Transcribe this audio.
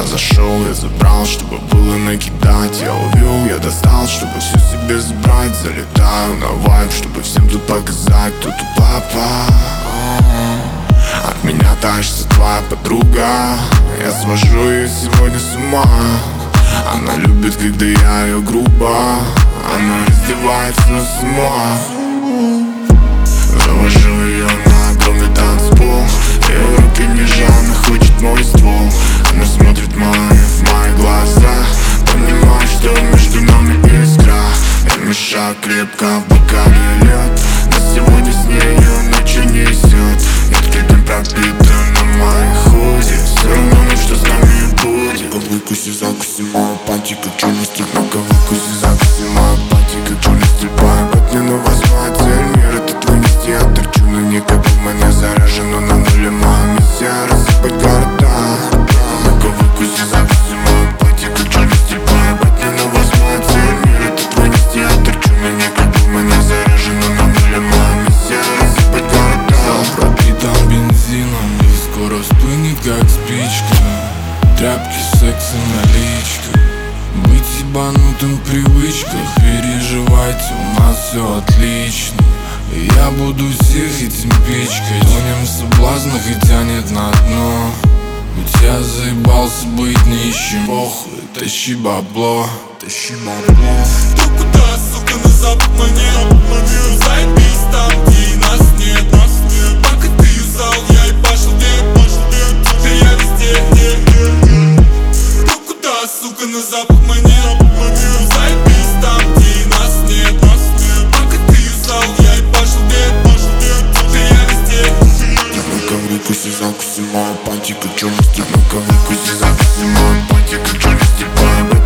зашел, я забрал, чтобы было накидать. Я увел, я достал, чтобы все себе забрать. Залетаю на вайб, чтобы всем тут показать, кто тут папа. От меня тащится твоя подруга, я свожу ее сегодня с ума. Она любит, когда я ее грубо, она раздевается сама. Завожу ее на огромный танцпол, ее руки мне жадно хочет мой ствол. Она смотрит в мои глаза, понимает, что между нами искра. Я мешаю крепко в бокале лед, но сегодня с нею ночью несет. Яркий дым пропитан на моей худи, все равно ничто с нами будет. Выкуси, закуси мою пати, как черный стиль. Ну-ка выкуси, закуси мою пати, как черный стиль. Поебать мне, но возьму цель мир, это твой нести. Я торчу на ней, как в меня заражено на нуле. Моя миссия рассыпать города. Ну-ка выкуси, закуси мою пати, как черный стиль. Поебать мне, но возьму цель мир, это твой нести. Я торчу на ней, как в меня заражено на нуле. Моя миссия рассыпать города. Зал пропитан бензином и скоро вспыхнет, как спичка. Тряпки, секс и наличка. Быть ебанутым в привычках. Переживайте, у нас все отлично. И я буду всех этим пичкать. Тонем в соблазнах и тянет на дно. Ведь я заебался быть нищим. Похуй, тащи бабло, тащи бабло. Кто куда, сука, на запад манер. Заебись там, где нас нет. Пока ты юзал, я ебашил дед. Да я везде. Кто куда, сука, на запад манер. Заебись там, где нас нет. Пока ты юзал, я ебашил дед. Да я везде. Ну-ка выкуси, закуси мою пати, как черный стиль. Ну-ка выкуси, закуси мою пати, как черный стиль.